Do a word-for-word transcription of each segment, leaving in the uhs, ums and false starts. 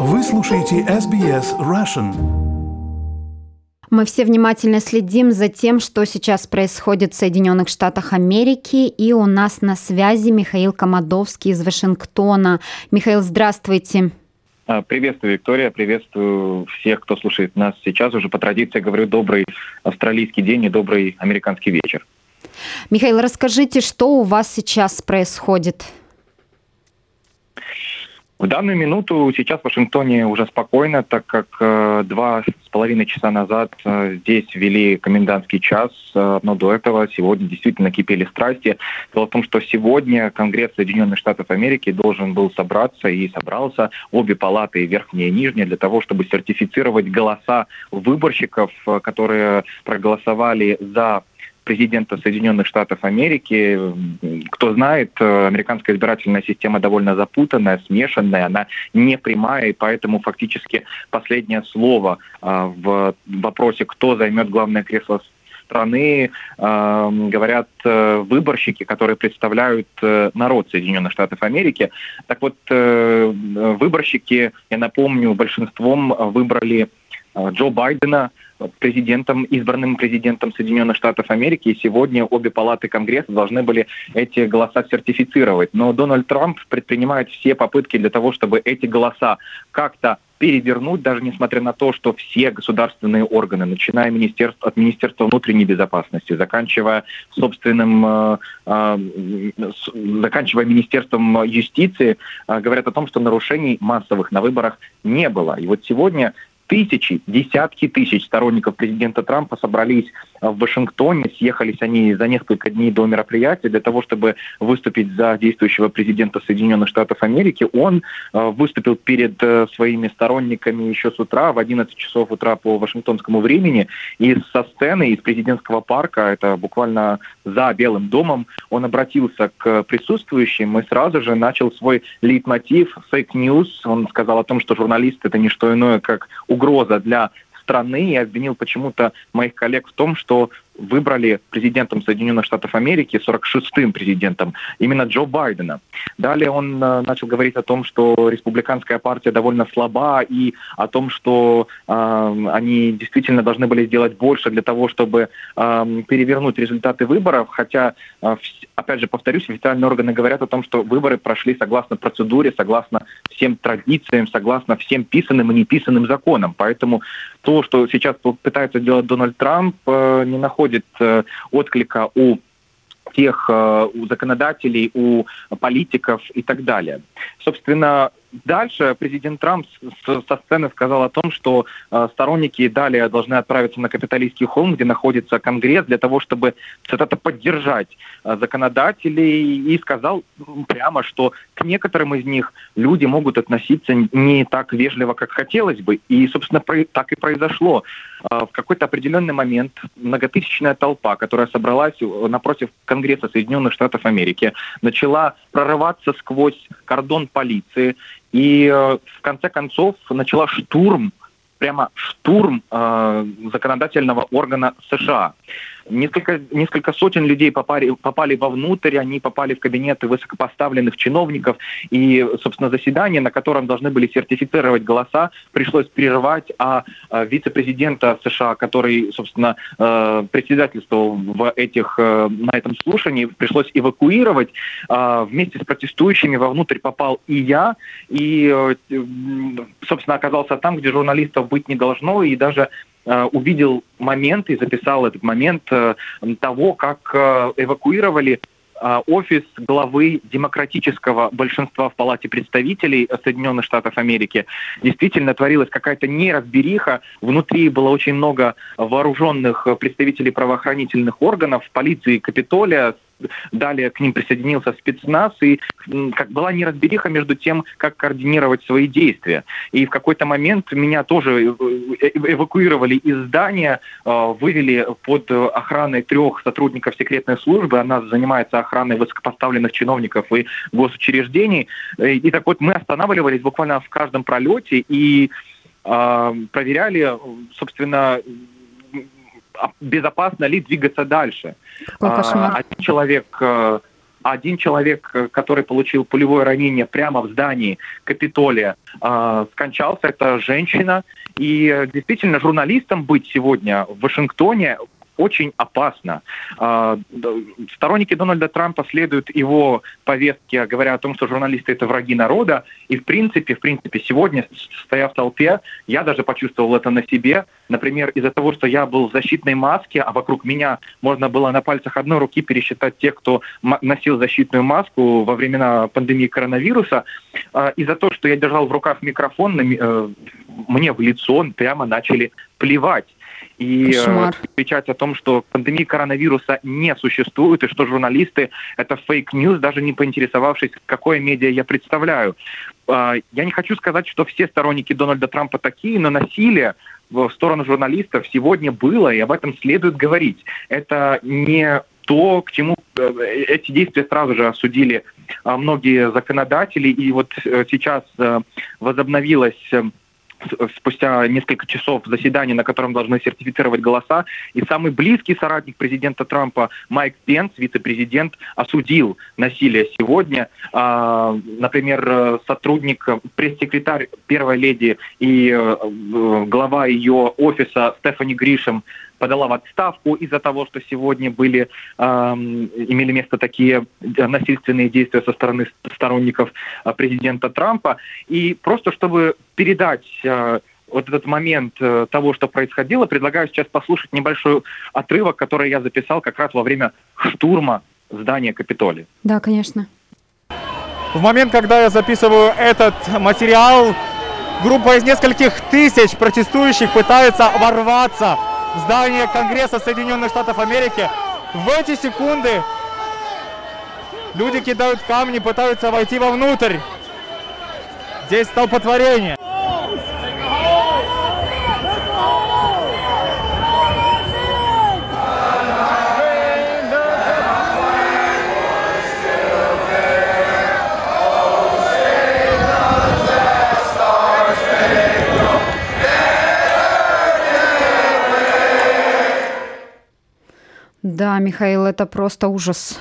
Вы слушаете эс би эс Russian. Мы все внимательно следим за тем, что сейчас происходит в Соединенных Штатах Америки. И у нас на связи Михаил Комадовский из Вашингтона. Михаил, здравствуйте. Приветствую, Виктория. Приветствую всех, кто слушает нас сейчас. Уже по традиции говорю добрый австралийский день и добрый американский вечер. Михаил, расскажите, что у вас сейчас происходит? В данную минуту сейчас в Вашингтооне уже спокойно, так как э, два с половиной часа назад э, здесь ввели комендантский час, э, но до этого сегодня действительно кипели страсти. Дело в том, что сегодня Конгресс Соединенных Штатов Америки должен был собраться и собрался, обе палаты, верхняя и нижняя, для того, чтобы сертифицировать голоса выборщиков, э, которые проголосовали за президента Соединенных Штатов Америки. Кто знает, американская избирательная система довольно запутанная, смешанная, она не прямая, и поэтому фактически последнее слово в вопросе, кто займет главное кресло страны, говорят выборщики, которые представляют народ Соединенных Штатов Америки. Так вот, выборщики, я напомню, большинством выбрали Джо Байдена президентом, избранным президентом Соединенных Штатов Америки, и сегодня обе палаты Конгресса должны были эти голоса сертифицировать. Но Дональд Трамп предпринимает все попытки для того, чтобы эти голоса как-то перевернуть, даже несмотря на то, что все государственные органы, начиная министерств, от Министерства внутренней безопасности, заканчивая собственным, э, э, заканчивая Министерством юстиции, э, говорят о том, что нарушений массовых на выборах не было. И вот сегодня тысячи, десятки тысяч сторонников президента Трампа собрались в Вашингтоне, съехались они за несколько дней до мероприятия для того, чтобы выступить за действующего президента Соединенных Штатов Америки. Он э, выступил перед э, своими сторонниками еще с утра, в одиннадцать часов утра по вашингтонскому времени, и со сцены, из президентского парка, это буквально за Белым домом, он обратился к присутствующим и сразу же начал свой лейтмотив фейк-ньюс. Он сказал о том, что журналист — это не что иное, как угроза для страны, и обвинил почему-то моих коллег в том, что выбрали президентом Соединенных Штатов Америки, сорок шестым президентом, именно Джо Байдена. Далее он э, начал говорить о том, что республиканская партия довольно слаба, и о том, что э, они действительно должны были сделать больше для того, чтобы э, перевернуть результаты выборов, хотя, э, опять же, повторюсь, официальные органы говорят о том, что выборы прошли согласно процедуре, согласно всем традициям, согласно всем писанным и неписанным законам. Поэтому то, что сейчас пытается сделать Дональд Трамп, э, не находится отклика у тех, у законодателей, у политиков и так далее. Собственно, дальше президент Трамп со сцены сказал о том, что сторонники далее должны отправиться на Капитолийский холм, где находится Конгресс, для того, чтобы, цитата, поддержать законодателей, и сказал прямо, что к некоторым из них люди могут относиться не так вежливо, как хотелось бы. И, собственно, так и произошло. В какой-то определенный момент многотысячная толпа, которая собралась напротив Конгресса Соединенных Штатов Америки, начала прорываться сквозь кордон полиции и в конце концов начала штурм, прямо штурм э, законодательного органа США. Несколько, несколько сотен людей попали, попали вовнутрь, они попали в кабинеты высокопоставленных чиновников, и, собственно, заседание, на котором должны были сертифицировать голоса, пришлось прерывать, а вице-президента США, который, собственно, председательствовал в этих, на этом слушании, пришлось эвакуировать. Вместе с протестующими вовнутрь попал и я, и, собственно, оказался там, где журналистов быть не должно, и даже увидел момент и записал этот момент того, как эвакуировали офис главы демократического большинства в Палате представителей Соединенных Штатов Америки. Действительно творилась какая-то неразбериха. Внутри было очень много вооруженных представителей правоохранительных органов, полиции, Капитолия. Далее к ним присоединился спецназ, и как была неразбериха между тем, как координировать свои действия. И в какой-то момент меня тоже эвакуировали из здания, вывели под охраной трех сотрудников секретной службы. Она занимается охраной высокопоставленных чиновников и госучреждений. И так вот мы останавливались буквально в каждом пролете и проверяли, собственно, безопасно ли двигаться дальше. Какой кошмар. Один человек Один человек, который получил пулевое ранение прямо в здании Капитолия, скончался. Это женщина. И действительно, журналистам быть сегодня в Вашингтоне очень опасно. Сторонники Дональда Трампа следуют его повестке, говоря о том, что журналисты — это враги народа. И в принципе, в принципе, сегодня, стоя в толпе, я даже почувствовал это на себе. Например, из-за того, что я был в защитной маске, а вокруг меня можно было на пальцах одной руки пересчитать тех, кто носил защитную маску во времена пандемии коронавируса, из-за того, что я держал в руках микрофон, мне в лицо прямо начали плевать. И э, кричать о том, что пандемии коронавируса не существует, и что журналисты — это фейк-ньюс, даже не поинтересовавшись, какое медиа я представляю. Э, я не хочу сказать, что все сторонники Дональда Трампа такие, но насилие в сторону журналистов сегодня было, и об этом следует говорить. Это не то, к чему э, эти действия сразу же осудили э, многие законодатели, и вот э, сейчас э, возобновилась... Э, спустя несколько часов заседания, на котором должны сертифицировать голоса, и самый близкий соратник президента Трампа Майк Пенс, вице-президент, осудил насилие сегодня. Например, сотрудник, пресс-секретарь первой леди и глава ее офиса Стефани Гришем подала в отставку из-за того, что сегодня были, э, имели место такие насильственные действия со стороны сторонников президента Трампа. И просто чтобы передать э, вот этот момент э, того, что происходило, предлагаю сейчас послушать небольшой отрывок, который я записал как раз во время штурма здания Капитолия. Да, конечно. В момент, когда я записываю этот материал, группа из нескольких тысяч протестующих пытается ворваться в здание Конгресса Соединенных Штатов Америки. В эти секунды люди кидают камни, пытаются войти вовнутрь. Здесь столпотворение. Да, Михаил, это просто ужас.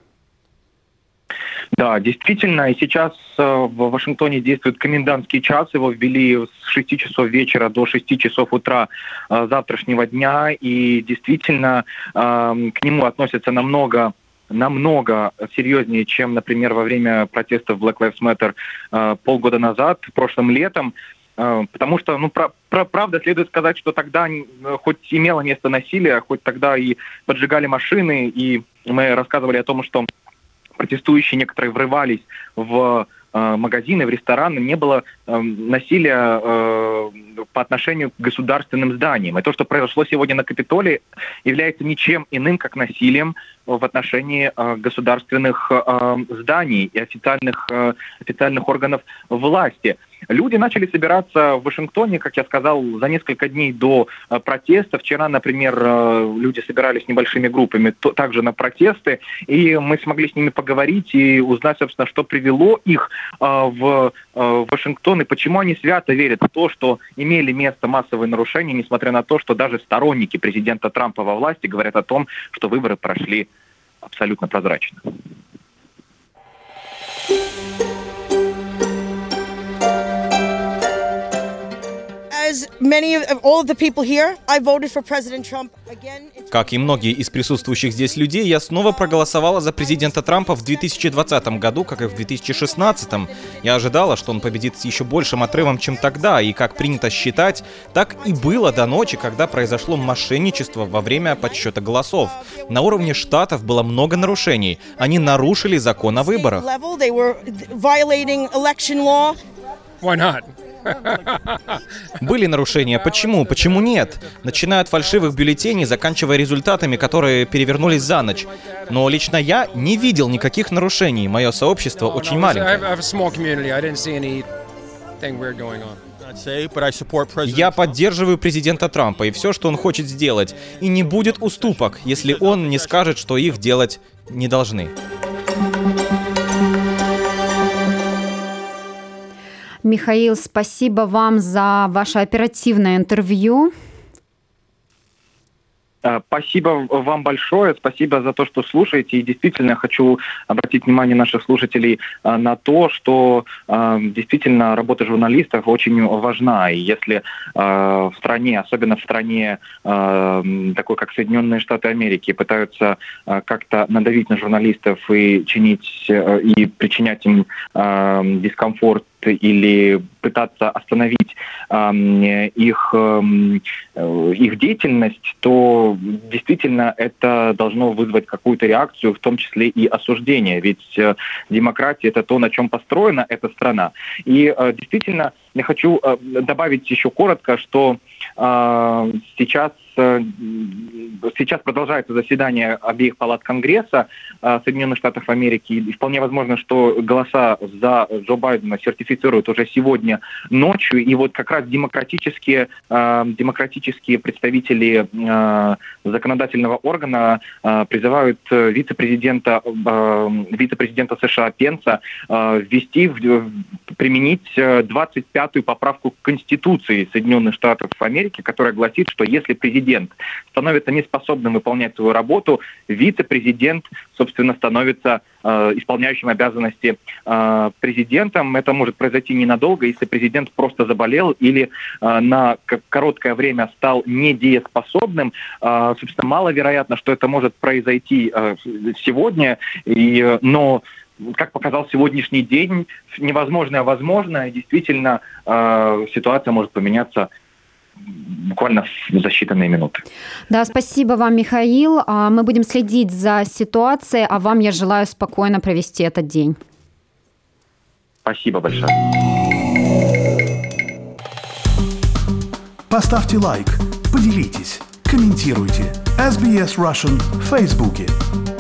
Да, действительно, и сейчас э, в Вашингтоне действует комендантский час, его ввели с шести часов вечера до шести часов утра э, завтрашнего дня, и действительно э, к нему относятся намного намного серьезнее, чем, например, во время протестов Black Lives Matter э, полгода назад, прошлым летом. Потому что, ну, про, про, правда, следует сказать, что тогда хоть имело место насилие, хоть тогда и поджигали машины, и мы рассказывали о том, что протестующие некоторые врывались в э, магазины, в рестораны, не было э, насилия э, по отношению к государственным зданиям. И то, что произошло сегодня на Капитолии, является ничем иным, как насилием в отношении э, государственных э, зданий и официальных, э, официальных органов власти. Люди начали собираться в Вашингтоне, как я сказал, за несколько дней до э, протеста. Вчера, например, э, люди собирались небольшими группами то, также на протесты, и мы смогли с ними поговорить и узнать, собственно, что привело их э, в э, Вашингтон и почему они свято верят в то, что имели место массовые нарушения, несмотря на то, что даже сторонники президента Трампа во власти говорят о том, что выборы прошли абсолютно прозрачно. Как и многие из присутствующих здесь людей, я снова проголосовала за президента Трампа в две тысячи двадцатом году, как и в две тысячи шестнадцатом. Я ожидала, что он победит с еще большим отрывом, чем тогда, и, как принято считать, так и было до ночи, когда произошло мошенничество во время подсчета голосов. На уровне штатов было много нарушений. Они нарушили закон о выборах. Why not? Были нарушения. Почему? Почему нет? Начиная от фальшивых бюллетеней, заканчивая результатами, которые перевернулись за ночь. Но лично я не видел никаких нарушений. Мое сообщество очень маленькое. Я поддерживаю президента Трампа и все, что он хочет сделать. И не будет уступок, если он не скажет, что их делать не должны. Михаил, спасибо вам за ваше оперативное интервью. Спасибо вам большое, спасибо за то, что слушаете. И действительно хочу обратить внимание наших слушателей на то, что действительно работа журналистов очень важна. И если в стране, особенно в стране такой, как Соединенные Штаты Америки, пытаются как-то надавить на журналистов и чинить и причинять им дискомфорт или пытаться остановить э, их, э, их деятельность, то действительно это должно вызвать какую-то реакцию, в том числе и осуждение. Ведь э, демократия — это то, на чем построена эта страна. И э, действительно я хочу э, добавить еще коротко, что э, сейчас Сейчас продолжается заседание обеих палат Конгресса э, Соединенных Штатов Америки. И вполне возможно, что голоса за Джо Байдена сертифицируют уже сегодня ночью. И вот как раз демократические, э, демократические представители э, законодательного органа э, призывают вице-президента, э, вице-президента США Пенса э, ввести, в, применить двадцать пятую поправку к Конституции Соединенных Штатов Америки, которая гласит, что если президент становится неспособным выполнять свою работу, вице-президент, собственно, становится э, исполняющим обязанности э, президентом. Это может произойти ненадолго, если президент просто заболел или э, на короткое время стал недееспособным. Э, собственно, маловероятно, что это может произойти э, сегодня, и, но как показал сегодняшний день, невозможное возможно, и действительно э, ситуация может поменяться буквально за считанные минуты. Да, спасибо вам, Михаил. Мы будем следить за ситуацией, а вам я желаю спокойно провести этот день. Спасибо большое. Поставьте лайк, поделитесь, комментируйте. эс би эс Russian в Фейсбуке.